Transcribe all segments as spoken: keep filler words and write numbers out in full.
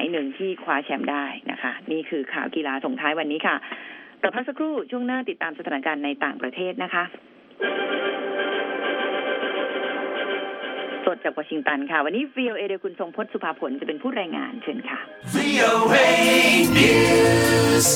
ยหนึ่งที่คว้าแชมป์ได้นะคะนี่คือข่าวกีฬาส่งท้ายวันนี้ค่ะต่อพักสักครู่ช่วงหน้าติดตามสถานการณ์ในต่างประเทศนะคะสดจากวอชิงตันค่ะวันนี้ วี โอ เอ โดยคุณทรงพจน์สุภาผลจะเป็นผู้รายงานเชิญค่ะ วี โอ เอ News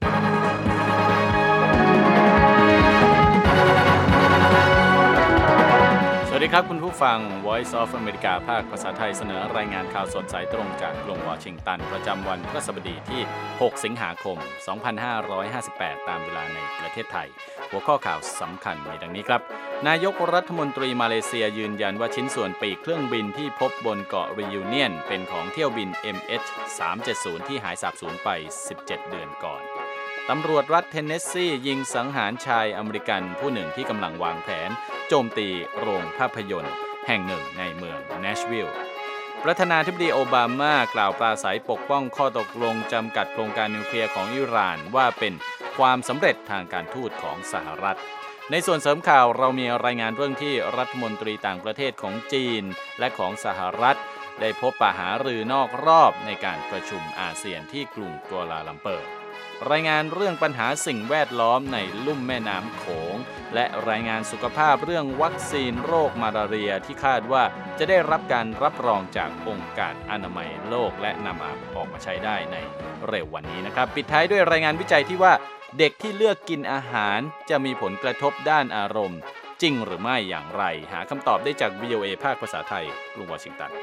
สวัสดีครับคุณผู้ฟัง Voice of America ภาคภาษาไทยเสนอรายงานข่าวสดสายตรงจากกรุงวอชิงตันประจำวันพฤหัสบดีที่หกสิงหาคมสองพันห้าร้อยห้าสิบแปดตามเวลาในประเทศไทยหัวข้อข่าวสำคัญมีดังนี้ครับนายกรัฐมนตรีมาเลเซียยืนยันว่าชิ้นส่วนปีกเครื่องบินที่พบบนเกาะ Reunion เป็นของเที่ยวบิน เอ็ม เอช สามเจ็ดศูนย์ ที่หายสาบสูญไปสิบเจ็ดเดือนก่อนตำรวจรัฐเทนเนสซียิงสังหารชายอเมริกันผู้หนึ่งที่กำลังวางแผนโจมตีโรงภาพยนตร์แห่งหนึ่งในเมืองแนชวิลล์ประธานาธิบดีโอบามากล่าวปราศรัยปกป้องข้อตกลงจำกัดโครงการนิวเคลียร์ของอิหร่านว่าเป็นความสำเร็จทางการทูตของสหรัฐในส่วนเสริมข่าวเรามีรายงานเรื่องที่รัฐมนตรีต่างประเทศของจีนและของสหรัฐได้พบปะหารือนอกรอบในการประชุมอาเซียนที่กรุงกัวลาลัมเปอร์รายงานเรื่องปัญหาสิ่งแวดล้อมในลุ่มแม่น้ำโขงและรายงานสุขภาพเรื่องวัคซีนโรคมาลาเรียที่คาดว่าจะได้รับการรับรองจากองค์การอนามัยโลกและนำออกมาใช้ได้ในเร็ววันนี้นะครับปิดท้ายด้วยรายงานวิจัยที่ว่าเด็กที่เลือกกินอาหารจะมีผลกระทบด้านอารมณ์จริงหรือไม่อย่างไรหาคำตอบได้จาก วี โอ เอ ภาคภาษาไทยกรุงวอชิงตัน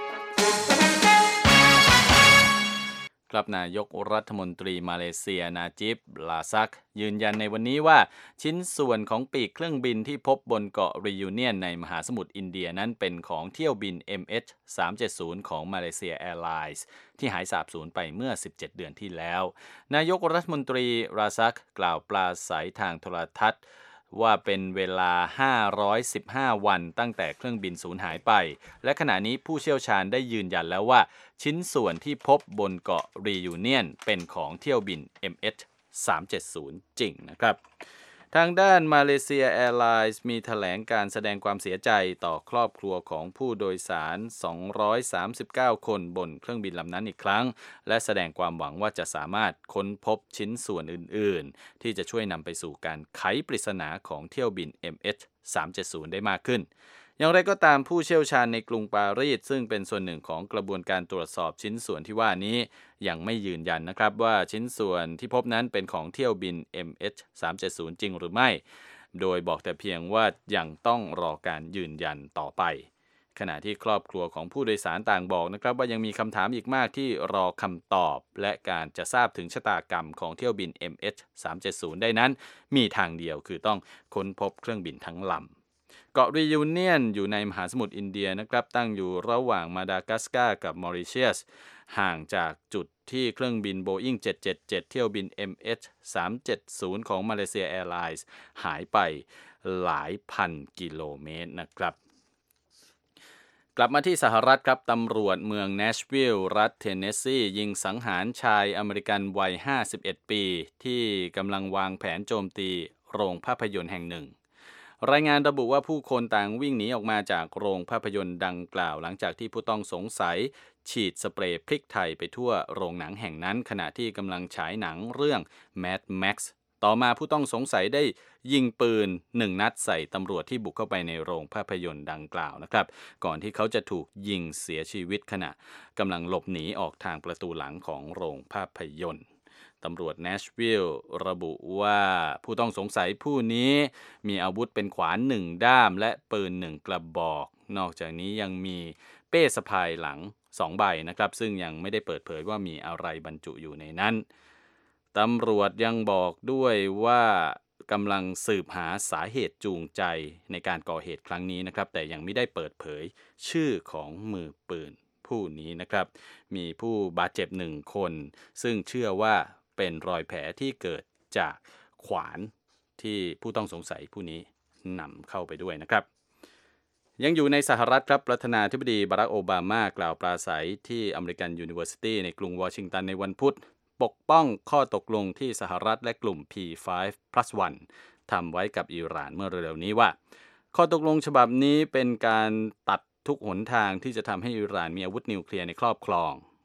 ครับนายกรัฐมนตรีมาเลเซียนาจิบลาซักยืนยันในวันนี้ว่าชิ้นส่วนของปีกเครื่องบินที่พบบนเกาะ Reunion ในมหาสมุทรอินเดียนั้นเป็นของเที่ยวบิน เอ็ม เอช สามเจ็ดศูนย์ ของมาเลเซียแอร์ไลน์ที่หายสาบสูญไปเมื่อสิบเจ็ดเดือนที่แล้วนายกรัฐมนตรีลาซักกล่าวปราศรัยทางโทรทัศน์ว่าเป็นเวลาห้าร้อยสิบห้าวันตั้งแต่เครื่องบินสูญหายไปและขณะนี้ผู้เชี่ยวชาญได้ยืนยันแล้วว่าชิ้นส่วนที่พบบนเกาะ Reunion เป็นของเที่ยวบิน เอ็ม เอช สามเจ็ดศูนย์ จริงนะครับทางด้านมาเลเซียแอร์ไลน์มีแถลงการแสดงความเสียใจต่อครอบครัวของผู้โดยสารสองร้อยสามสิบเก้าคนบนเครื่องบินลำนั้นอีกครั้งและแสดงความหวังว่าจะสามารถค้นพบชิ้นส่วนอื่นๆที่จะช่วยนำไปสู่การไขปริศนาของเที่ยวบิน เอ็ม เอช สามเจ็ดศูนย์ ได้มากขึ้นอย่างไรก็ตามผู้เชี่ยวชาญในกรุงปารีสซึ่งเป็นส่วนหนึ่งของกระบวนการตรวจสอบชิ้นส่วนที่ว่านี้ยังไม่ยืนยันนะครับว่าชิ้นส่วนที่พบนั้นเป็นของเที่ยวบิน เอ็ม เอช สามเจ็ดศูนย์ จริงหรือไม่โดยบอกแต่เพียงว่ายังต้องรอการยืนยันต่อไปขณะที่ครอบครัวของผู้โดยสารต่างบอกนะครับว่ายังมีคำถามอีกมากที่รอคำตอบและการจะทราบถึงชะตากรรมของเที่ยวบิน เอ็ม เอช สามเจ็ดศูนย์ ได้นั้นมีทางเดียวคือต้องค้นพบเครื่องบินทั้งลำเกาะ Reunion อยู่ในมหาสมุทรอินเดียนะครับตั้งอยู่ระหว่างมาดากัสการ์กับมอริเชียสห่างจากจุดที่เครื่องบิน Boeing เจ็ดเจ็ดเจ็ด เที่ยวบิน เอ็ม เอช สามเจ็ดศูนย์ ของมาเลเซียแอร์ไลน์หายไปหลายพันกิโลเมตรนะครับกลับมาที่สหรัฐครับตำรวจเมืองแนชวิลล์รัฐเทนเนสซียิงสังหารชายอเมริกันวัยห้าสิบเอ็ดปีที่กำลังวางแผนโจมตีโรงภาพยนตร์แห่งหนึ่งรายงานระบุว่าผู้คนต่างวิ่งหนีออกมาจากโรงภาพยนตร์ดังกล่าวหลังจากที่ผู้ต้องสงสัยฉีดสเปรย์พริกไทยไปทั่วโรงหนังแห่งนั้นขณะที่กำลังฉายหนังเรื่อง Mad Max ต่อมาผู้ต้องสงสัยได้ยิงปืนหนึ่งนัดใส่ตำรวจที่บุกเข้าไปในโรงภาพยนตร์ดังกล่าวนะครับก่อนที่เขาจะถูกยิงเสียชีวิตขณะกำลังหลบหนีออกทางประตูหลังของโรงภาพยนตร์ตำรวจแนชวิลล์ระบุว่าผู้ต้องสงสัยผู้นี้มีอาวุธเป็นขวานหนึ่งด้ามและปืนหนึ่งกระบอกนอกจากนี้ยังมีเป้สะพายหลังสองใบนะครับซึ่งยังไม่ได้เปิดเผยว่ามีอะไรบรรจุอยู่ในนั้นตำรวจยังบอกด้วยว่ากำลังสืบหาสาเหตุจูงใจในการก่อเหตุครั้งนี้นะครับแต่ยังไม่ได้เปิดเผยชื่อของมือปืนผู้นี้นะครับมีผู้บาดเจ็บหนึ่งคนซึ่งเชื่อว่าเป็นรอยแผลที่เกิดจากขวานที่ผู้ต้องสงสัยผู้นี้นำเข้าไปด้วยนะครับยังอยู่ในสหรัฐครับประธานาธิบดีบารักโอบามากล่าวปราศรัยที่อเมริกันยูนิเวอร์ซิตี้ในกรุงวอชิงตันในวันพุธปกป้องข้อตกลงที่สหรัฐและกลุ่ม พี ไฟว์ พลัส วัน ทำไว้กับอิหร่านเมื่อเร็วๆนี้ว่าข้อตกลงฉบับนี้เป็นการตัดทุกหนทางที่จะทำให้อิหร่านมีอาวุธนิวเคลียร์ในครอบครอง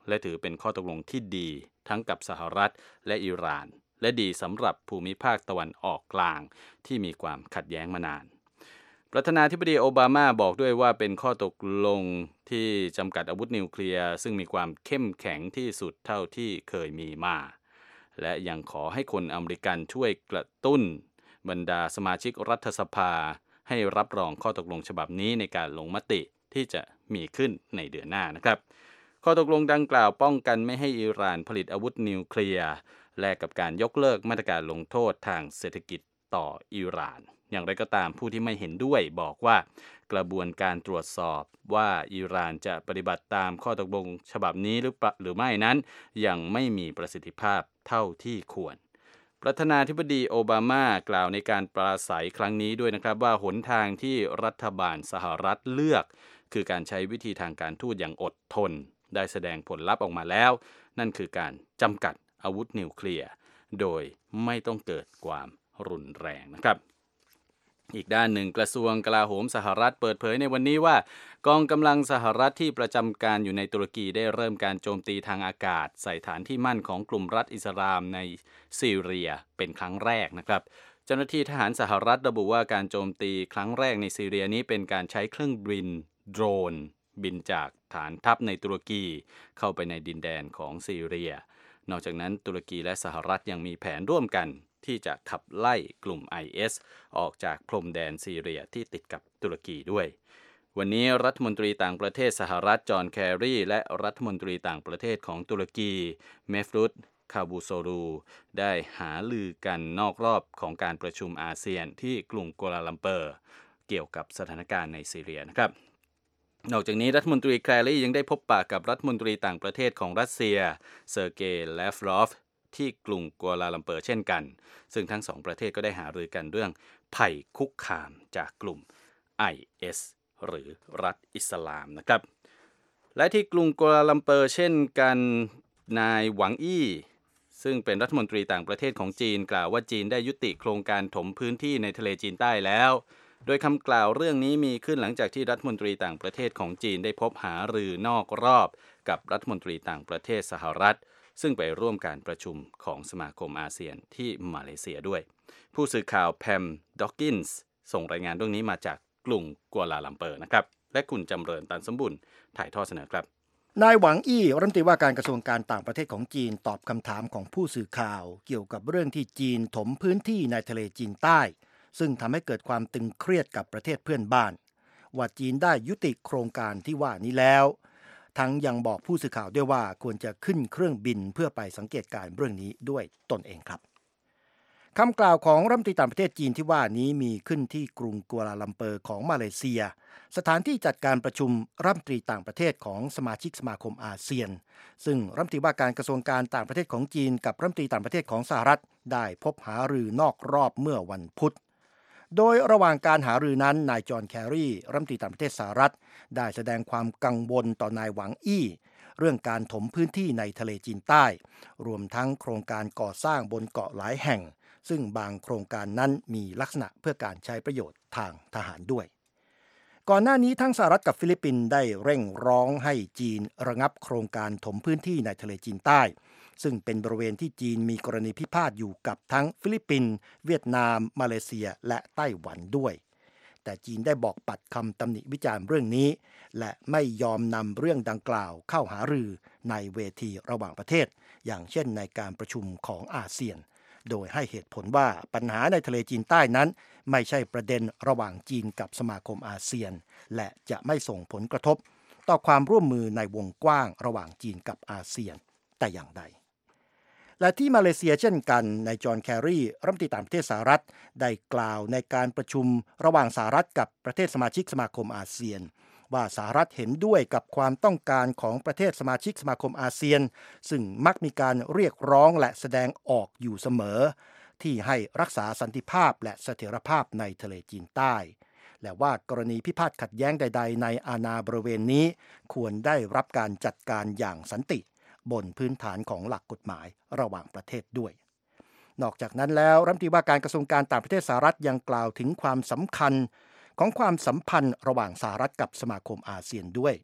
และถือเป็นข้อตกลงที่ดีทั้งกับสหรัฐและอิหร่านและดีสำหรับภูมิภาคตะวันออกกลางที่มีความขัดแย้งมานานประธานาธิบดีโอบามาบอกด้วยว่าเป็นข้อตกลงที่จำกัดอาวุธนิวเคลียร์ซึ่งมีความเข้มแข็งที่สุดเท่าที่เคยมีมาและยังขอให้คนอเมริกันช่วยกระตุ้นบรรดาสมาชิกรัฐสภาให้รับรองข้อตกลงฉบับนี้ในการลงมติที่จะมีขึ้นในเดือนหน้านะครับข้อตกลงดังกล่าวป้องกันไม่ให้อิหร่านผลิตอาวุธนิวเคลียร์แลกกับการยกเลิกมาตรการลงโทษทางเศรษฐกิจต่ออิหร่านอย่างไรก็ตามผู้ที่ไม่เห็นด้วยบอกว่ากระบวนการตรวจสอบว่าอิหร่านจะปฏิบัติตามข้อตกลงฉบับนี้หรือหรือไม่นั้นยังไม่มีประสิทธิภาพเท่าที่ควรประธานาธิบดีโอบามากล่าวในการปราศัยครั้งนี้ด้วยนะครับว่าหนทางที่รัฐบาลสหรัฐเลือกคือการใช้วิธีทางการทูตอย่างอดทนได้แสดงผลลัพธ์ออกมาแล้วนั่นคือการจำกัดอาวุธนิวเคลียร์โดยไม่ต้องเกิดความรุนแรงนะครับอีกด้านหนึ่งกระทรวงกลาโหมสหรัฐเปิดเผยในวันนี้ว่ากองกำลังสหรัฐที่ประจำการอยู่ในตุรกีได้เริ่มการโจมตีทางอากาศใส่ฐานที่มั่นของกลุ่มรัฐอิสลามในซีเรียเป็นครั้งแรกนะครับเจ้าหน้าที่ทหารสหรัฐระบุว่าการโจมตีครั้งแรกในซีเรียนี้เป็นการใช้เครื่องบินโดรนบินจากฐานทัพในตุรกีเข้าไปในดินแดนของซีเรียนอกจากนั้นตุรกีและสหรัฐยังมีแผนร่วมกันที่จะขับไล่กลุ่ม ไอ เอส ออกจากพรมแดนซีเรียที่ติดกับตุรกีด้วยวันนี้รัฐมนตรีต่างประเทศสหรัฐจอห์นแครีและรัฐมนตรีต่างประเทศของตุรกีเมฟรุตคาบูโซรูได้หาลือกันนอกรอบของการประชุมอาเซียนที่กรุงกัวลาลัมเปอร์เกี่ยวกับสถานการณ์ในซีเรียนะครับนอกจากนี้รัฐมนตรีแครียังได้พบปะกับรัฐมนตรีต่างประเทศของรัสเซียเซอร์เกย์ ลาฟรอฟที่กรุงกัวลาลัมเปอร์เช่นกันซึ่งทั้งสองประเทศก็ได้หารือกันเรื่องภัยคุกคามจากกลุ่ม ไอ เอส หรือรัฐอิสลามนะครับและที่กรุงกัวลาลัมเปอร์เช่นกันนายหวังอี้ซึ่งเป็นรัฐมนตรีต่างประเทศของจีนกล่าวว่าจีนได้ยุติโครงการถมพื้นที่ในทะเลจีนใต้แล้วโดยคำกล่าวเรื่องนี้มีขึ้นหลังจากที่รัฐมนตรีต่างประเทศของจีนได้พบหารือนอกรอบกับรัฐมนตรีต่างประเทศสหรัฐซึ่งไปร่วมการประชุมของสมาคมอาเซียนที่มาเลเซียด้วยผู้สื่อข่าวแพมด็อกกินส์ส่งรายงานเรื่องนี้มาจากกรุงกัวลาลัมเปอร์นะครับและคุณจำเริญตันสมบุญถ่ายทอดเสนอครับนายหวังอี้รัฐมนตรีว่าการกระทรวงการต่างประเทศของจีนตอบคำถามของผู้สื่อข่าวเกี่ยวกับเรื่องที่จีนถมพื้นที่ในทะเลจีนใต้ซึ่งทำให้เกิดความตึงเครียดกับประเทศเพื่อนบ้านว่าจีนได้ยุติโครงการที่ว่านี้แล้วทั้งยังบอกผู้สื่อข่าวด้วยว่าควรจะขึ้นเครื่องบินเพื่อไปสังเกตการณ์เรื่องนี้ด้วยตนเองครับคำกล่าวของรัฐมนตรีต่างประเทศจีนที่ว่านี้มีขึ้นที่กรุงกัวลาลัมเปอร์ของมาเลเซียสถานที่จัดการประชุมรัฐมนตรีต่างประเทศของสมาชิกสมาคมอาเซียนซึ่งรัฐมนตรีว่าการกระทรวงการต่างประเทศของจีนกับรัฐมนตรีต่างประเทศของสหรัฐได้พบหารือนอกรอบเมื่อวันพุธโดยระหว่างการหารือนั้นนายจอห์นแครีรัฐมนตรีต่างประเทศสหรัฐได้แสดงความกังวลต่อนายหวังอี้เรื่องการถมพื้นที่ในทะเลจีนใต้รวมทั้งโครงการก่อสร้างบนเกาะหลายแห่งซึ่งบางโครงการนั้นมีลักษณะเพื่อการใช้ประโยชน์ทางทหารด้วยก่อนหน้านี้ทั้งสหรัฐกับฟิลิปปินส์ได้เร่งร้องให้จีนระงับโครงการถมพื้นที่ในทะเลจีนใต้ซึ่งเป็นบริเวณที่จีนมีกรณีพิพาทอยู่กับทั้งฟิลิปปินส์เวียดนามมาเลเซียและไต้หวันด้วยแต่จีนได้บอกปัดคำตำหนิวิจารณ์เรื่องนี้และไม่ยอมนำเรื่องดังกล่าวเข้าหารือในเวทีระหว่างประเทศอย่างเช่นในการประชุมของอาเซียนโดยให้เหตุผลว่าปัญหาในทะเลจีนใต้นั้นไม่ใช่ประเด็นระหว่างจีนกับสมาคมอาเซียนและจะไม่ส่งผลกระทบต่อความร่วมมือในวงกว้างระหว่างจีนกับอาเซียนแต่อย่างใดและที่มาเลเซียเช่นกันนายจอห์นแครีรัฐมนตรีต่างประเทศสหรัฐได้กล่าวในการประชุมระหว่างสหรัฐกับประเทศสมาชิกสมาคมอาเซียนว่าสหรัฐเห็นด้วยกับความต้องการของประเทศสมาชิกสมาคมอาเซียนซึ่งมักมีการเรียกร้องและแสดงออกอยู่เสมอที่ให้รักษาสันติภาพและเสถียรภาพในทะเลจีนใต้และว่ากรณีพิพาทขัดแย้งใดๆในอาณาบริเวณนี้ควรได้รับการจัดการอย่างสันติบนพื้นฐานของหลักกฎหมายระหว่างประเทศด้วยนอกจากนั้นแล้วรัฐมนตรีว่าการกระทรวงการต่างประเทศสหรัฐยังกล่าวถึงความสำคัญของความสัมพันธ์ระหว่างสหรัฐกับสมาคมอาเซียนด้วย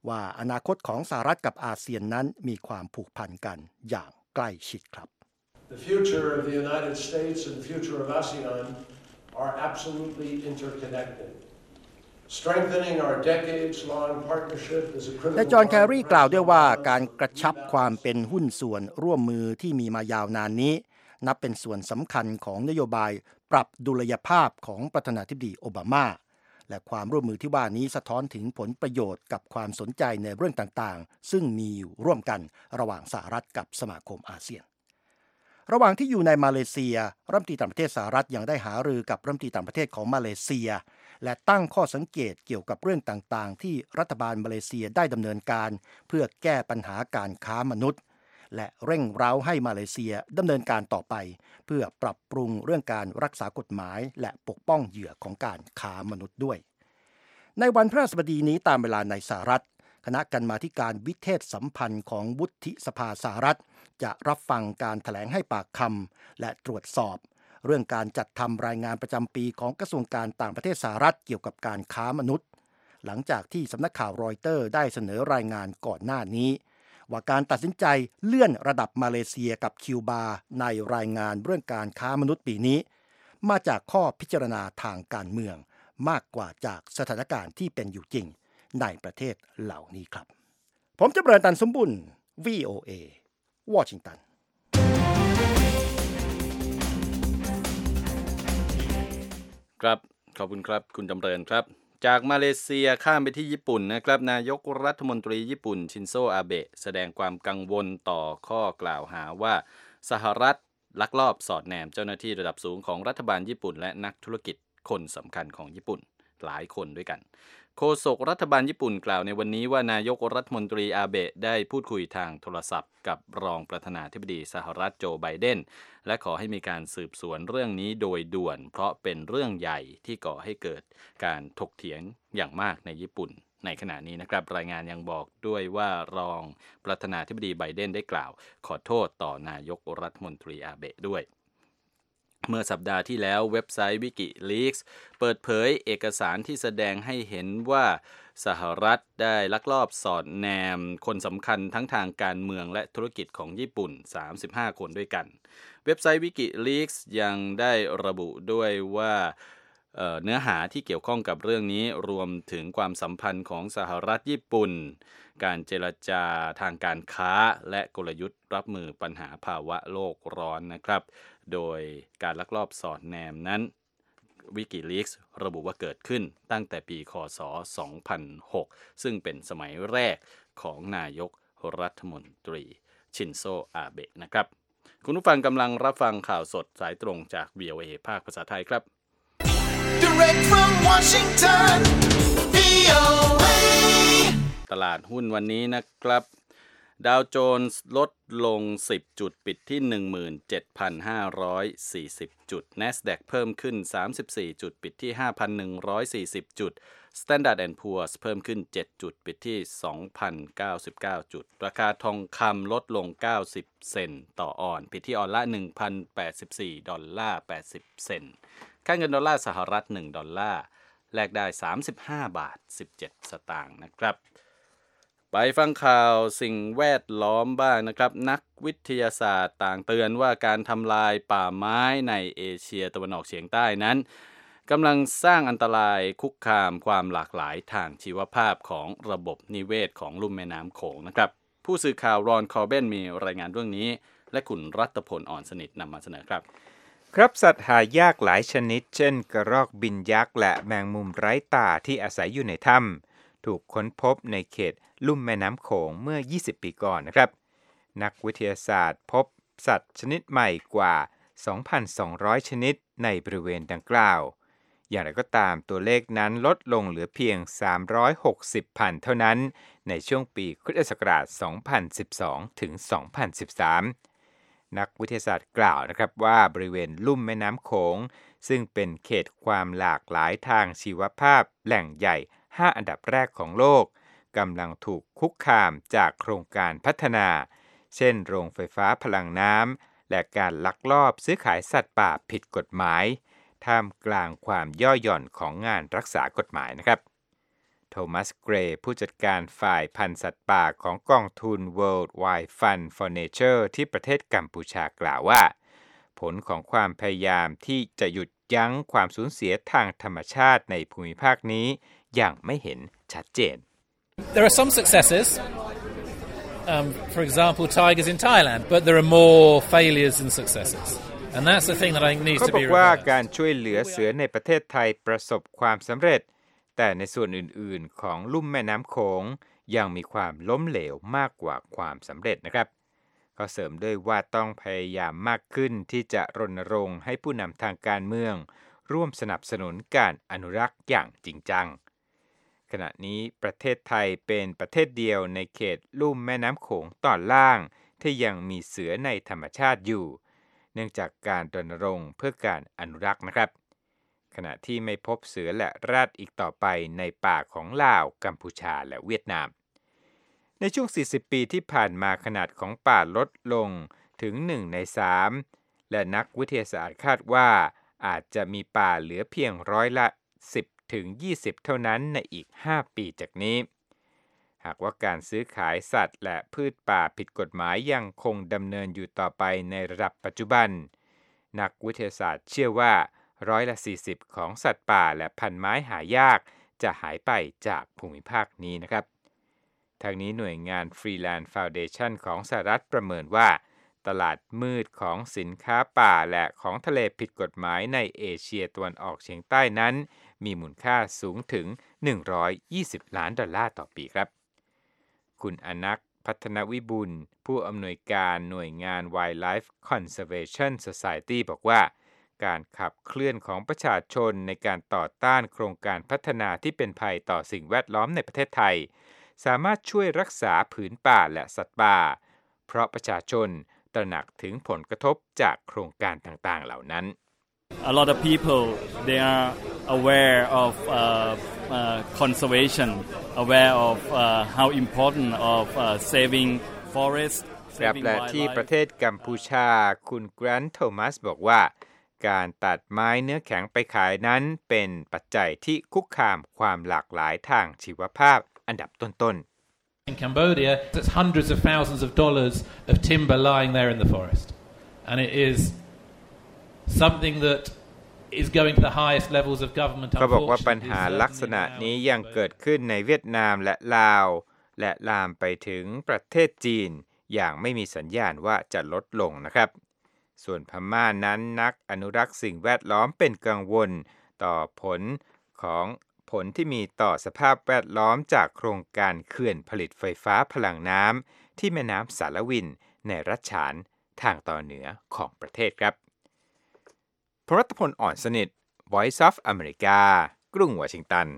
ว่าอนาคตของสหรัฐกับอาเซียนนั้นมีความผูกพันกันอย่างใกล้ชิดครับ The future of the United States and the future of ASEAN are absolutely interconnected. Strengthening our decades-long partnership is a critical และจอห์น แคร์รีกล่าวด้วยว่าการกระชับความเป็นหุ้นส่วนร่วมมือที่มีมายาวนานนี้นับเป็นส่วนสำคัญของนโยบายปรับดุลยภาพของประธานาธิบดีโอบามาและความร่วมมือที่ว่านี้สะท้อนถึงผลประโยชน์กับความสนใจในเรื่องต่างๆซึ่งมีอยู่ร่วมกันระหว่างสหรัฐกับสมาคมอาเซียนระหว่างที่อยู่ในมาเลเซียรัฐมนตรีต่างประเทศสหรัฐยังได้หารือกับรัฐมนตรีต่างประเทศของมาเลเซียและตั้งข้อสังเกตเกี่ยวกับเรื่องต่างๆที่รัฐบาลมาเลเซียได้ดำเนินการเพื่อแก้ปัญหาการค้ามนุษย์และเร่งเร้าให้มาเลเซียดำเนินการต่อไปเพื่อปรับปรุงเรื่องการรักษากฎหมายและปกป้องเหยื่อของการค้ามนุษย์ด้วยในวันพฤหัสบดีนี้ตามเวลาในสหรัฐคณะกรรมาธิการวิเทศสัมพันธ์ของวุฒิสภาสหรัฐจะรับฟังการแถลงให้ปากคำและตรวจสอบเรื่องการจัดทำรายงานประจำปีของกระทรวงการต่างประเทศสหรัฐเกี่ยวกับการค้ามนุษย์หลังจากที่สำนักข่าวรอยเตอร์ได้เสนอรายงานก่อนหน้านี้ว่าการตัดสินใจเลื่อนระดับมาเลเซียกับคิวบาในรายงานเรื่องการค้ามนุษย์ปีนี้มาจากข้อพิจารณาทางการเมืองมากกว่าจากสถานการณ์ที่เป็นอยู่จริงในประเทศเหล่านี้ครับผมจะเริญตันสมบุญ วี โอ เอ วอชิงตันครับขอบคุณครับคุณจำเริญครับจากมาเลเซียข้ามไปที่ญี่ปุ่นนะครับนายกรัฐมนตรีญี่ปุ่นชินโซอาเบะแสดงความกังวลต่อข้อกล่าวหาว่าสหรัฐลักลอบสอดแนมเจ้าหน้าที่ระดับสูงของรัฐบาลญี่ปุ่นและนักธุรกิจคนสำคัญของญี่ปุ่นหลายคนด้วยกันโฆษกรัฐบาลญี่ปุ่นกล่าวในวันนี้ว่านายกรัฐมนตรีอาเบะได้พูดคุยทางโทรศัพท์กับรองประธานาธิบดีสหรัฐโจไบเดนและขอให้มีการสืบสวนเรื่องนี้โดยด่วนเพราะเป็นเรื่องใหญ่ที่ก่อให้เกิดการถกเถียงอย่างมากในญี่ปุ่นในขณะนี้นะครับรายงานยังบอกด้วยว่ารองประธานาธิบดีไบเดนได้กล่าวขอโทษต่อนายกรัฐมนตรีอาเบะด้วยเมื่อสัปดาห์ที่แล้วเว็บไซต์ WikiLeaks เปิดเผยเอกสารที่แสดงให้เห็นว่าสหรัฐได้ลักลอบสอดแนมคนสำคัญทั้งทางการเมืองและธุรกิจของญี่ปุ่นสามสิบห้าคนด้วยกันเว็บไซต์ WikiLeaks ยังได้ระบุด้วยว่าเอ่อเนื้อหาที่เกี่ยวข้องกับเรื่องนี้รวมถึงความสัมพันธ์ของสหรัฐญี่ปุ่นการเจรจาทางการค้าและกลยุทธ์รับมือปัญหาภาวะโลกร้อนนะครับโดยการลักลอบสอดแนมนั้น WikiLeaks ระบุว่าเกิดขึ้นตั้งแต่ปีค.ศ. สองพันหกซึ่งเป็นสมัยแรกของนายกรัฐมนตรีชินโซอาเบะนะครับคุณผู้ฟังกำลังรับฟังข่าวสดสายตรงจาก วี โอ เอ ภาคภาษาไทยครับ Direct from Washington วี โอ เอ ตลาดหุ้นวันนี้นะครับดาวโจนส์ลดลงสิบจุดปิดที่ หนึ่งหมื่นเจ็ดพันห้าร้อยสี่สิบ จุด NASDAQ เพิ่มขึ้นสามสิบสี่จุดปิดที่ ห้าพันหนึ่งร้อยสี่สิบ จุด Standard แอนด์ Poor's เพิ่มขึ้นเจ็ดจุดปิดที่ สองพันเก้าสิบเก้า จุดราคาทองคำลดลงเก้าสิบเซนต์ต่อออนซ์ปิดที่ออนละ หนึ่งพันแปดสิบสี่ดอลลาร์แปดสิบเซนต์ค่าเงินดอลลาร์สหรัฐหนึ่งดอลลาร์แลกได้สามสิบห้าบาทสิบเจ็ดสตางค์นะครับไปฟังข่าวสิ่งแวดล้อมบ้างนะครับนักวิทยาศาสตร์ต่างเตือนว่าการทำลายป่าไม้ในเอเชียตะวันออกเฉียงใต้นั้นกำลังสร้างอันตรายคุกคามความหลากหลายทางชีวภาพของระบบนิเวศของลุ่มแม่น้ำโขงนะครับผู้สื่อข่าวรอนคอร์เบนมีรายงานเรื่องนี้และคุณรัตพลอ่อนสนิทนำมาเสนอครับครับสัตว์หายากหลายชนิดเช่นกระรอกบินยักษ์และแมงมุมไร้ตาที่อาศัยอยู่ในถ้ำถูกค้นพบในเขตลุ่มแม่น้ำโขงเมื่อยี่สิบปีก่อนนะครับนักวิทยาศาสตร์พบสัตว์ชนิดใหม่กว่า สองพันสองร้อย ชนิดในบริเวณดังกล่าวอย่างไรก็ตามตัวเลขนั้นลดลงเหลือเพียงสามร้อยหกสิบพันเท่านั้นในช่วงปีคริสตศักราชสองพันสิบสองถึงสองพันสิบสามนักวิทยาศาสตร์กล่าวนะครับว่าบริเวณลุ่มแม่น้ำโขงซึ่งเป็นเขตความหลากหลายทางชีวภาพแหล่งใหญ่ห้าอันดับแรกของโลกกำลังถูกคุกคามจากโครงการพัฒนาเช่นโรงไฟฟ้าพลังน้ำและการลักลอบซื้อขายสัตว์ป่าผิดกฎหมายท่ามกลางความย่อหย่อนของงานรักษากฎหมายนะครับโทมัสเกรย์ผู้จัดการฝ่ายพันธุ์สัตว์ป่าของกองทุน World Wide Fund for Nature ที่ประเทศกัมพูชากล่าวว่าผลของความพยายามที่จะหยุดยั้งความสูญเสียทางธรรมชาติในภูมิภาคนี้ยังไม่เห็นชัดเจน There are some successes, um, for example, tigers in Thailand, but there are more failures than successes. And that's the thing that I think needs to be reversed. เขาบอกว่าการช่วยเหลือเสือในประเทศไทยประสบความสำเร็จแต่ในส่วนอื่นๆของลุ่มแม่น้ำโขงยังมีความล้มเหลวมากกว่าความสำเร็จนะครับเขาเสริมด้วยว่าต้องพยายามมากขึ้นที่จะรณรงค์ให้ผู้นำทางการเมืองร่วมสนับสนุนการอนุรักษ์อย่างจริงจังขณะนี้ประเทศไทยเป็นประเทศเดียวในเขตลุ่มแม่น้ำโขงตอนล่างที่ยังมีเสือในธรรมชาติอยู่เนื่องจากการรณรงค์เพื่อการอนุรักษ์นะครับขณะที่ไม่พบเสือและแรดอีกต่อไปในป่าของลาวกัมพูชาและเวียดนามในช่วงสี่สิบปีที่ผ่านมาขนาดของป่าลดลงถึงหนึ่งในสามและนักวิทยาศาสตร์คาดว่าอาจจะมีป่าเหลือเพียงร้อยละสิบถึงยี่สิบเท่านั้นในอีกห้าปีจากนี้หากว่าการซื้อขายสัตว์และพืชป่าผิดกฎหมายยังคงดำเนินอยู่ต่อไปในระดับปัจจุบันนักวิทยาศาสตร์เชื่อว่าร้อยละสี่สิบของสัตว์ป่าและพันธุ์ไม้หายากจะหายไปจากภูมิภาคนี้นะครับทางนี้หน่วยงาน Freeland Foundation ของสหรัฐประเมินว่าตลาดมืดของสินค้าป่าและของทะเลผิดกฎหมายในเอเชียตะวันออกเฉียงใต้นั้นมีมูลค่าสูงถึงหนึ่งร้อยยี่สิบล้านดอลลาร์ต่อปีครับคุณอนักพัฒนวิบูลย์ผู้อำนวยการหน่วยงาน Wildlife Conservation Society บอกว่าการขับเคลื่อนของประชาชนในการต่อต้านโครงการพัฒนาที่เป็นภัยต่อสิ่งแวดล้อมในประเทศไทยสามารถช่วยรักษาผืนป่าและสัตว์ป่าเพราะประชาชนตระหนักถึงผลกระทบจากโครงการต่างๆเหล่านั้น A lot of people they are aware of uh, uh, conservation, aware of uh, how important of uh, saving forests, saving wildlife. และที่ประเทศกัมพูชาคุณแกรนท์โทมัสบอกว่าการตัดไม้เนื้อแข็งไปขายนั้นเป็นปัจจัยที่คุกคามความหลากหลายทางชีวภาพอันดับต้นๆ In Cambodia, there's hundreds of thousands of dollars of timber lying there in the forest, and it is something that is going to the highest levels of government. เขาบอกว่าปัญหาลักษณะนี้ยังเกิดขึ้นในเวียดนามและลาวและลามไปถึงประเทศจีนอย่างไม่มีสัญญาณว่าจะลดลงนะครับส่วนพม่านั้นนักอนุรักษ์สิ่งแวดล้อมเป็นกังวลต่อผลของผลที่มีต่อสภาพแวดล้อมจากโครงการเขื่อนผลิตไฟฟ้าพลังน้ำที่แม่น้ำสารวินในรัฐฉานทางตอนเหนือของประเทศครับพรัตพลอ่อนสนิท Voice of America กรุงวอชิงตัน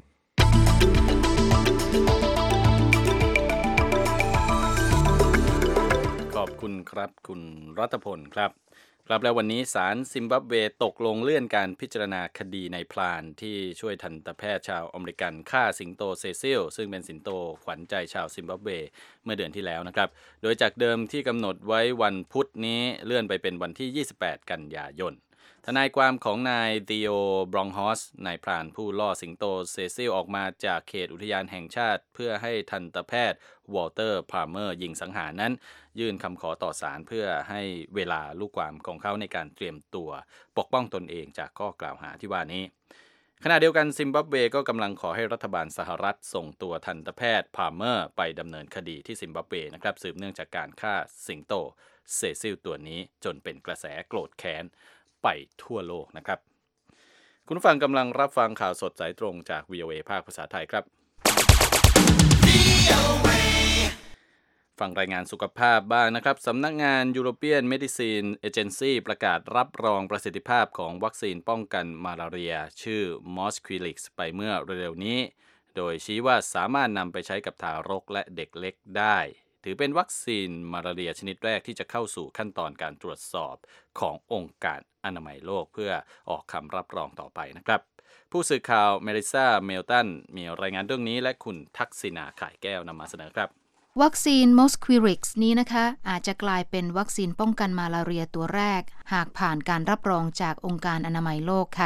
ขอบคุณครับคุณรัตพลครับครับแล้ววันนี้ศาลซิมบับเวตกลงเลื่อนการพิจารณาคดีในพลานที่ช่วยทันตแพทย์ชาวอเมริกันฆ่าสิงโตเซซิลซึ่งเป็นสิงโตขวัญใจชาวซิมบับเวเมื่อเดือนที่แล้วนะครับโดยจากเดิมที่กำหนดไว้วันพุธนี้เลื่อนไปเป็นวันที่ยี่สิบแปดกันยายนทนายความของนายธีโอบรองฮอสนายพรานผู้ล่อสิงโตเซซิลออกมาจากเขตอุทยานแห่งชาติเพื่อให้ทันตแพทย์วอลเตอร์พาร์เมอร์ยิงสังหารนั้นยื่นคำขอต่อศาลเพื่อให้เวลาลูกความของเขาในการเตรียมตัวปกป้องตนเองจากข้อกล่าวหาที่ว่านี้ขณะเดียวกันซิมบับเวก็กำลังขอให้รัฐบาลสหรัฐส่งตัวทันตแพทย์พาร์เมอร์ไปดำเนินคดีที่ซิมบับเวนะครับสืบเนื่องจากการฆ่าสิงโตเซซิลตัวนี้จนเป็นกระแสโกรธแค้นไปทั่วโลกนะครับคุณผู้ฟังกำลังรับฟังข่าวสดสายตรงจาก วี โอ เอ ภาคภาษาไทยครับฟังรายงานสุขภาพบ้างนะครับสำนักงาน European Medicine Agency ประกาศรับรองประสิทธิภาพของวัคซีนป้องกันมาลาเรียชื่อ Mosquirix ไปเมื่อเร็วๆนี้โดยชี้ว่าสามารถนำไปใช้กับทารกและเด็กเล็กได้ถือเป็นวัคซีนมาลาเรียชนิดแรกที่จะเข้าสู่ขั้นตอนการตรวจสอบขององค์การอนามัยโลกเพื่อออกคำรับรองต่อไปนะครับผู้สื่อข่าวเมลิซาเมลตันมีรายงานเรื่องนี้และคุณทักษิณาข่ายแก้วนำมาเสนอครับวัคซีน Mosquirix นี้นะคะอาจจะกลายเป็นวัคซีนป้องกันมาลาเรียตัวแรกหากผ่านการรับรองจากองค์การอนามัยโลกค่ะ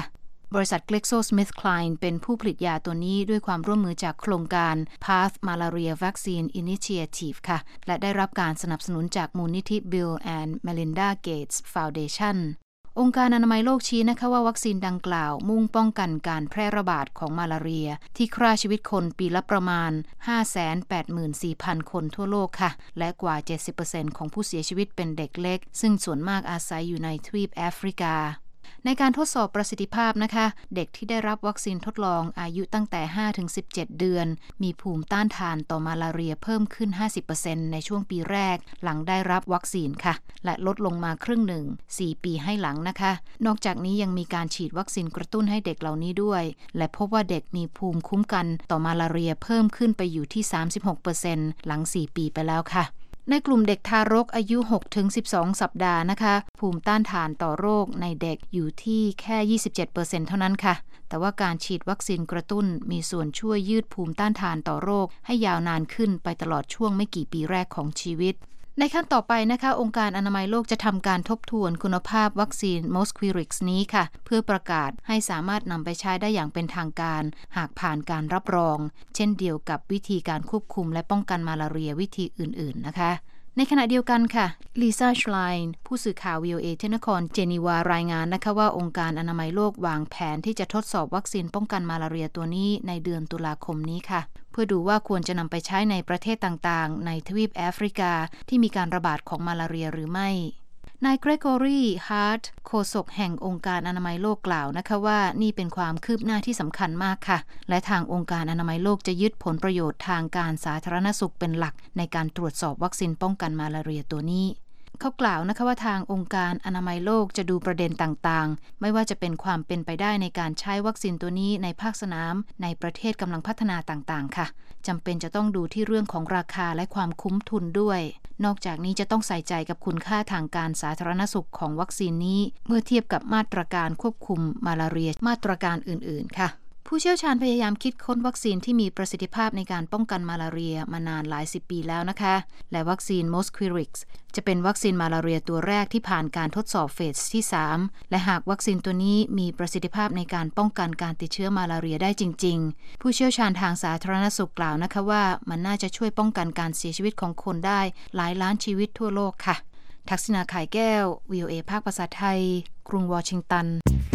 บริษัท GlaxoSmithKline เป็นผู้ผลิตยาตัวนี้ด้วยความร่วมมือจากโครงการ Path Malaria Vaccine Initiative ค่ะและได้รับการสนับสนุนจากมูลนิธิ Bill and Melinda Gates Foundationองค์การอนามัยโลกชี้นะคะว่าวัคซีนดังกล่าวมุ่งป้องกันการแพร่ระบาดของมาลาเรียที่ฆ่าชีวิตคนปีละประมาณ ห้าแสนแปดหมื่นสี่พัน คนทั่วโลกค่ะและกว่า เจ็ดสิบเปอร์เซ็นต์ ของผู้เสียชีวิตเป็นเด็กเล็กซึ่งส่วนมากอาศัยอยู่ในทวีปแอฟริกาในการทดสอบประสิทธิภาพนะคะเด็กที่ได้รับวัคซีนทดลองอายุตั้งแต่ ห้าถึงสิบเจ็ด เดือนมีภูมิต้านทานต่อมาลาเรียเพิ่มขึ้น ห้าสิบเปอร์เซ็นต์ ในช่วงปีแรกหลังได้รับวัคซีนค่ะและลดลงมาครึ่งหนึ่ง สี่ปีให้หลังนะคะนอกจากนี้ยังมีการฉีดวัคซีนกระตุ้นให้เด็กเหล่านี้ด้วยและพบว่าเด็กมีภูมิคุ้มกันต่อมาลาเรียเพิ่มขึ้นไปอยู่ที่ สามสิบหกเปอร์เซ็นต์ หลัง สี่ปีไปแล้วค่ะในกลุ่มเด็กทารกอายุ หกถึงสิบสอง สัปดาห์นะคะภูมิต้านทานต่อโรคในเด็กอยู่ที่แค่ ยี่สิบเจ็ดเปอร์เซ็นต์ เท่านั้นค่ะแต่ว่าการฉีดวัคซีนกระตุ้นมีส่วนช่วยยืดภูมิต้านทานต่อโรคให้ยาวนานขึ้นไปตลอดช่วงไม่กี่ปีแรกของชีวิตในขั้นต่อไปนะคะองค์การอนามัยโลกจะทำการทบทวนคุณภาพวัคซีน Mosquirix นี้ค่ะเพื่อประกาศให้สามารถนำไปใช้ได้อย่างเป็นทางการหากผ่านการรับรองเช่นเดียวกับวิธีการควบคุมและป้องกันมาลาเรียวิธีอื่นๆนะคะในขณะเดียวกันค่ะลิซ่า ชไลน์ผู้สื่อข่าว วี โอ เอ ที่นครเจนีวารายงานนะคะว่าองค์การอนามัยโลกวางแผนที่จะทดสอบวัคซีนป้องกันมาลาเรียตัวนี้ในเดือนตุลาคมนี้ค่ะเพื่อดูว่าควรจะนำไปใช้ในประเทศต่างๆในทวีปแอฟริกาที่มีการระบาดของมาลาเรียหรือไม่นายเกรกอรีฮาร์ทโฆษกแห่งองค์การอนามัยโลกกล่าวนะคะว่านี่เป็นความคืบหน้าที่สำคัญมากค่ะและทางองค์การอนามัยโลกจะยึดผลประโยชน์ทางการสาธารณสุขเป็นหลักในการตรวจสอบวัคซีนป้องกันมาลาเรียตัวนี้เขากล่าวนะคะว่าทางองค์การอนามัยโลกจะดูประเด็นต่างๆไม่ว่าจะเป็นความเป็นไปได้ในการใช้วัคซีนตัวนี้ในภาคสนามในประเทศกำลังพัฒนาต่างๆค่ะจำเป็นจะต้องดูที่เรื่องของราคาและความคุ้มทุนด้วยนอกจากนี้จะต้องใส่ใจกับคุณค่าทางการสาธารณสุขของวัคซีนนี้เมื่อเทียบกับมาตรการควบคุมมาลาเรียมาตรการอื่นๆค่ะผู้เชี่ยวชาญพยายามคิดค้นวัคซีนที่มีประสิทธิภาพในการป้องกันมาลาเรียมานานหลายสิบปีแล้วนะคะและวัคซีน Mosquirix จะเป็นวัคซีนมาลาเรียตัวแรกที่ผ่านการทดสอบเฟสที่สามและหากวัคซีนตัวนี้มีประสิทธิภาพในการป้องกันการติดเชื้อมาลาเรียได้จริงๆผู้เชี่ยวชาญทางสาธารณสุขกล่าวนะคะว่ามันน่าจะช่วยป้องกันการเสียชีวิตของคนได้หลายล้านชีวิตทั่วโลกค่ะทักษิณา ข่ายแก้ว วี โอ เอ ภาคภาษาไทยกรุงวอชิงตัน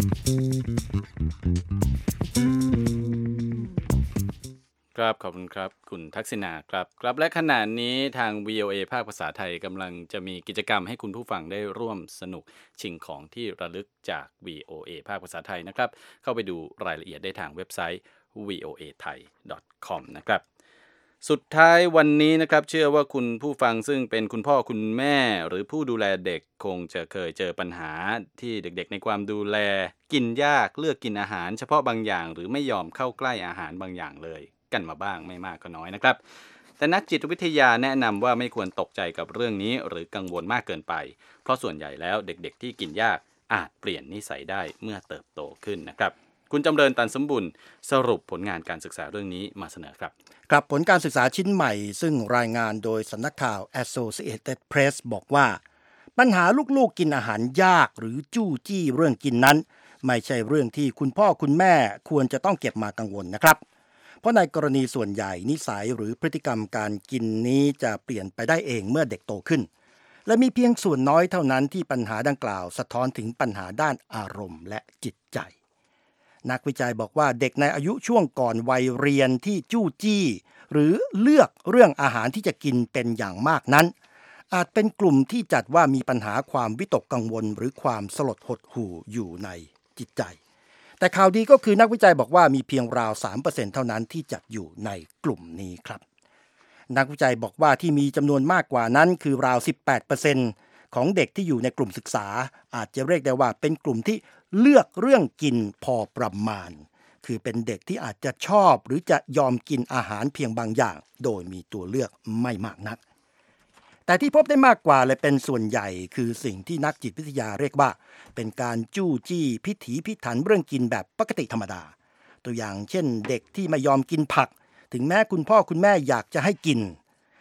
ครับขอบคุณครับคุณทักษิณาครับครับและขณะนี้ทาง วี โอ เอ ภาคภาษาไทยกำลังจะมีกิจกรรมให้คุณผู้ฟังได้ร่วมสนุกชิงของที่ระลึกจาก วี โอ เอ ภาคภาษาไทยนะครับเข้าไปดูรายละเอียดได้ทางเว็บไซต์ วี โอ เอ ไทย ดอท คอม นะครับสุดท้ายวันนี้นะครับเชื่อว่าคุณผู้ฟังซึ่งเป็นคุณพ่อคุณแม่หรือผู้ดูแลเด็กคงจะเคยเจอปัญหาที่เด็กๆในความดูแลกินยากเลือกกินอาหารเฉพาะบางอย่างหรือไม่ยอมเข้าใกล้อาหารบางอย่างเลยกันมาบ้างไม่มากก็น้อยนะครับแต่นักจิตวิทยาแนะนำว่าไม่ควรตกใจกับเรื่องนี้หรือกังวลมากเกินไปเพราะส่วนใหญ่แล้วเด็กๆที่กินยากอาจเปลี่ยนนิสัยได้เมื่อเติบโตขึ้นนะครับคุณจำเริญตันสมบุญสรุปผลงานการศึกษาเรื่องนี้มาเสนอครับครับผลการศึกษาชิ้นใหม่ซึ่งรายงานโดยสำนักข่าว Associated Press บอกว่าปัญหาลูกๆกินอาหารยากหรือจู้จี้เรื่องกินนั้นไม่ใช่เรื่องที่คุณพ่อคุณแม่ควรจะต้องเก็บมากังวลนะครับเพราะในกรณีส่วนใหญ่นิสัยหรือพฤติกรรมการกินนี้จะเปลี่ยนไปได้เองเมื่อเด็กโตขึ้นและมีเพียงส่วนน้อยเท่านั้นที่ปัญหาดังกล่าวสะท้อนถึงปัญหาด้านอารมณ์และจิตใจนักวิจัยบอกว่าเด็กในอายุช่วงก่อนวัยเรียนที่จู้จี้หรือเลือกเรื่องอาหารที่จะกินเป็นอย่างมากนั้นอาจเป็นกลุ่มที่จัดว่ามีปัญหาความวิตกกังวลหรือความสลดหดหู่อยู่ในจิตใจแต่ข่าวดีก็คือนักวิจัยบอกว่ามีเพียงราว สามเปอร์เซ็นต์ เท่านั้นที่จัดอยู่ในกลุ่มนี้ครับนักวิจัยบอกว่าที่มีจำนวนมากกว่านั้นคือราว สิบแปดเปอร์เซ็นต์ ของเด็กที่อยู่ในกลุ่มศึกษาอาจจะเรียกได้ว่าเป็นกลุ่มที่เลือกเรื่องกินพอประมาณคือเป็นเด็กที่อาจจะชอบหรือจะยอมกินอาหารเพียงบางอย่างโดยมีตัวเลือกไม่มากนักแต่ที่พบได้มากกว่าและเป็นส่วนใหญ่คือสิ่งที่นักจิตวิทยาเรียกว่าเป็นการจู้จี้พิถีพิถันเรื่องกินแบบปกติธรรมดาตัวอย่างเช่นเด็กที่ไม่ยอมกินผักถึงแม้คุณพ่อคุณแม่อยากจะให้กิน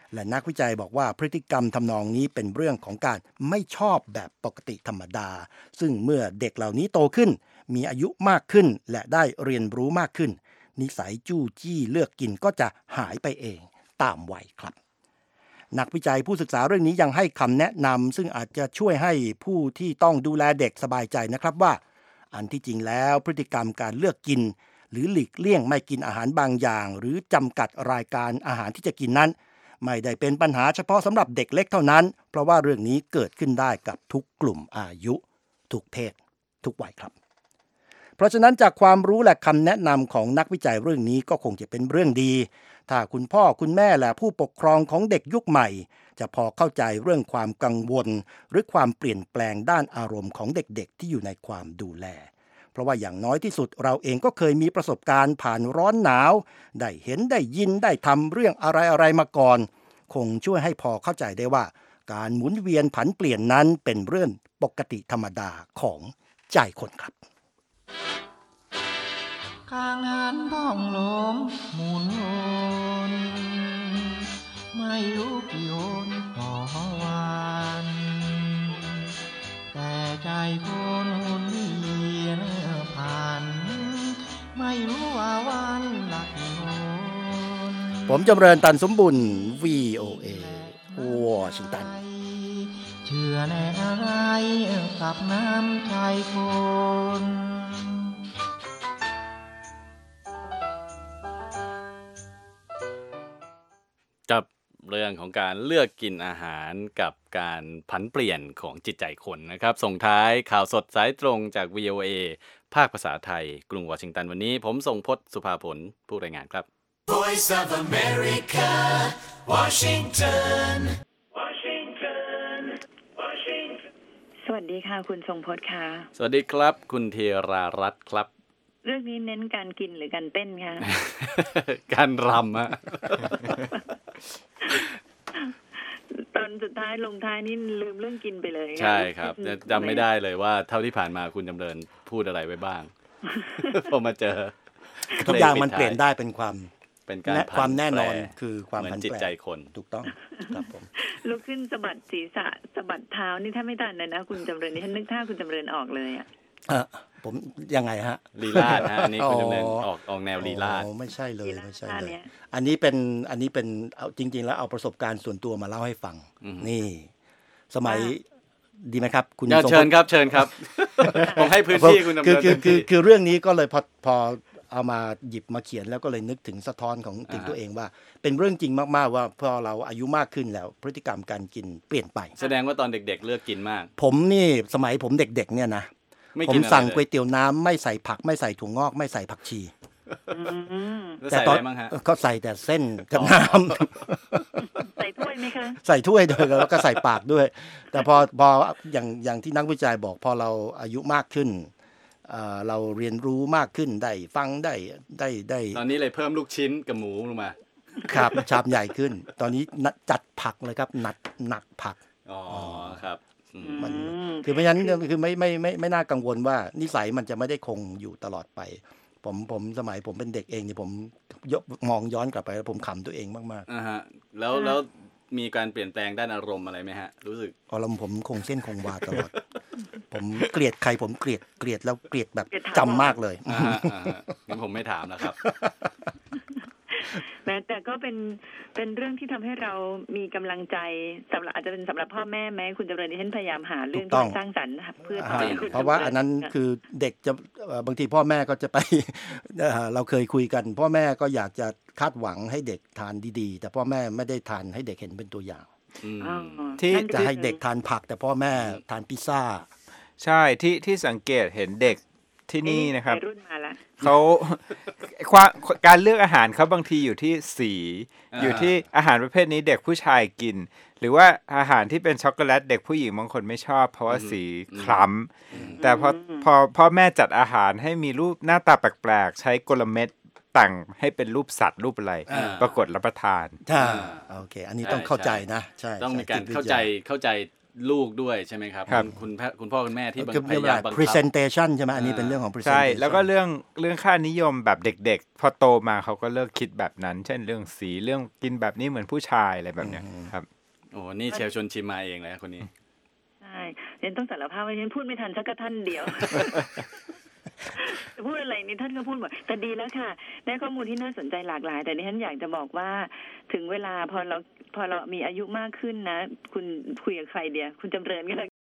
และนักวิจัยบอกว่าพฤติกรรมทำนองนี้เป็นเรื่องของการไม่ชอบแบบปกติธรรมดาซึ่งเมื่อเด็กเหล่านี้โตขึ้นมีอายุมากขึ้นและได้เรียนรู้มากขึ้นนิสัยจู้จี้เลือกกินก็จะหายไปเองตามวัยครับนักวิจัยผู้ศึกษาเรื่องนี้ยังให้คำแนะนำซึ่งอาจจะช่วยให้ผู้ที่ต้องดูแลเด็กสบายใจนะครับว่าอันที่จริงแล้วพฤติกรรมการเลือกกินหรือหลีกเลี่ยงไม่กินอาหารบางอย่างหรือจำกัดรายการอาหารที่จะกินนั้นไม่ได้เป็นปัญหาเฉพาะสำหรับเด็กเล็กเท่านั้นเพราะว่าเรื่องนี้เกิดขึ้นได้กับทุกกลุ่มอายุทุกเพศทุกวัยครับเพราะฉะนั้นจากความรู้และคำแนะนำของนักวิจัยเรื่องนี้ก็คงจะเป็นเรื่องดีถ้าคุณพ่อคุณแม่และผู้ปกครองของเด็กยุคใหม่จะพอเข้าใจเรื่องความกังวลหรือความเปลี่ยนแปลงด้านอารมณ์ของเด็กๆที่อยู่ในความดูแลเพราะว่าอย่างน้อยที่สุดเราเองก็เคยมีประสบการณ์ผ่านร้อนหนาวได้เห็นได้ยินได้ทำเรื่องอะไรๆมาก่อนคงช่วยให้พอเข้าใจได้ว่าการหมุนเวียนผันเปลี่ยนนั้นเป็นเรื่องปกติธรรมดาของใจคนครับข้างนั้นท้องลมหมุนวนไม่รู้กี่หนต่อวันแต่ใจคนหมุนเวียนผ่านไม่รู้ว่าวันหลักหนผมจำเริญตันสมบุญ วี โอ เอ วอชิงตันเชื่อแน่อะไรกับน้ำใจคนกับเรื่องของการเลือกกินอาหารกับการผันเปลี่ยนของจิตใจคนนะครับส่งท้ายข่าวสดสายตรงจาก วี โอ เอ ภาคภาษาไทยกรุงวอชิงตันวันนี้ผมทรงพจน์สุภาผลผู้รายงานครับ Voice of America Washington Washington Washington สวัสดีค่ะคุณทรงพจน์ค่ะสวัสดีครับคุณเทรารัตน์ครับเรื่องนี้เน้นการกินหรือการเต้นคะการรำฮะตอนสุดท้ายลงท้ายนี่ลืมเรื่องกินไปเลยใช่ครับจำไม่ได้เลยว่าเท่าที่ผ่านมาคุณจำเริญพูดอะไรไว้บ้าง พอมาเจอทุกอย่างมันเปลี่ยนได้เป็นความเป็นการความแน่นอนคือความผันแปรจิตใจคนถูกต้องครับผมลุกขึ้นสะบัดศีรษะสะบัดเท้านี่ถ้าไม่ทันเลยนะคุณจำเริญนี่ฉันนึกท่าคุณจำเริญออกเลยอ่ะเออผมยังไงฮะลีลาศฮะอันนี้คุณจำเริญออกออกแนวลีลาศไม่ใช่เลยไม่ใช่เลยอันนี้เป็นอันนี้เป็นเอาจริงๆแล้วเอาประสบการณ์ส่วนตัวมาเล่าให้ฟังนี่สมัยดีไหมครับคุณเชิญครับเชิญครับผมให้พื้นที่คุณจำเริญคือคือคือเรื่องนี้ก็เลยพอพอเอามาหยิบมาเขียนแล้วก็เลยนึกถึงสะท้อนของถึงตัวเองว่าเป็นเรื่องจริงมากๆว่าพอเราอายุมากขึ้นแล้วพฤติกรรมการกินเปลี่ยนไปแสดงว่าตอนเด็กๆเลือกกินมากผมนี่สมัยผมเด็กๆเนี่ยนะผมสั่งก๋วยเตี๋ยวน้ำไม่ใส่ผักไม่ใส่ถั่วงอกไม่ใส่ผักชีแต่ตอนก็ใส่แต่เส้นกับน้ำใส่ถ้วยไหมคะใส่ถ้วยด้วยแล้วก็ใส่ปากด้วยแต่พอพออย่างอย่างที่นักวิจัยบอกพอเราอายุมากขึ้นเราเรียนรู้มากขึ้นได้ฟังได้ได้ได้ตอนนี้เลยเพิ่มลูกชิ้นกับหมูลงมาครับชามใหญ่ขึ้นตอนนี้จัดผักเลยครับหนักหนักผักอ๋อครับมันคือเพราะฉะนั้นคือไม่ไม่ไม่ไม่น่ากังวลว่านิสัยมันจะไม่ได้คงอยู่ตลอดไปผมผมสมัยผมเป็นเด็กเองเนี่ยผมมองย้อนกลับไปแล้วผมขำตัวเองมากๆอ่าฮะแล้วแล้วมีการเปลี่ยนแปลงด้านอารมณ์อะไรไหมฮะรู้สึกอารมณ์ผมคงเส้นคงวาตลอดผมเกลียดใครผมเกลียดเกลียดแล้วเกลียดแบบจำมากเลยอ่างั้นผมไม่ถามแล้วครับแม้แต่ก็เป็นเป็นเรื่องที่ทำให้เรามีกำลังใจสำหรับอาจจะเป็นสำหรับพ่อแม่แม้คุณจำเริญที่ฉันพยายามหาเรื่องที่สร้างสรรค์เพื่อเพราะว่าอันนั้นคือเด็กจะบางทีพ่อแม่ก็จะไปเราเคยคุยกันพ่อแม่ก็อยากจะคาดหวังให้เด็กทานดีๆแต่พ่อแม่ไม่ได้ทานให้เด็กเห็นเป็นตัวอย่างที่จะให้เด็กทานผักแต่พ่อแม่ทานพิซซ่าใช่ที่ที่สังเกตเห็นเด็กที่นี่นะครับเขาการเลือกอาหารเขาบางทีอยู่ที่สีอยู่ที่อาหารประเภทนี้เด็กผู้ชายกินหรือว่าอาหารที่เป็นช็อกโกแลตเด็กผู้หญิงบางคนไม่ชอบเพราะว่าสีคล้ำแต่พอพอพ่อแม่จัดอาหารให้มีรูปหน้าตาแปลกๆใช้กลเม็ดแต่งให้เป็นรูปสัตว์รูปอะไรปรากฏรับประทานโอเคอันนี้ต้องเข้าใจนะใช่ต้องมีการเข้าใจเข้าใจลูกด้วยใช่ไหมครับคุณคุณพ่อคุณแม่ที่พยายามบังคับ presentation ใช่ไหมอันนี้เป็นเรื่องของ presentation ใช่แล้วก็เรื่องเรื่องค่านิยมแบบเด็กๆพอโตมาเขาก็เลิกคิดแบบนั้นเช่นเรื่องสีเรื่องกินแบบนี้เหมือนผู้ชายอะไรแบบเนี้ยครับโอ้นี่เชลชวนชิมมาเองเลยคนนี้ใช่เรียนต้องสารภาพว่าฉันพูดไม่ทันสักท่านเดียวพูดอะไรนี่ท่านก็พูดหมดแต่ดีแล้วค่ะได้ข้อมูลที่น่าสนใจหลากหลายแต่ดิฉันอยากจะบอกว่าถึงเวลาพอเราพอเรามีอายุมากขึ้นนะคุณคุยกับใครเดียวคุณจำเริญก็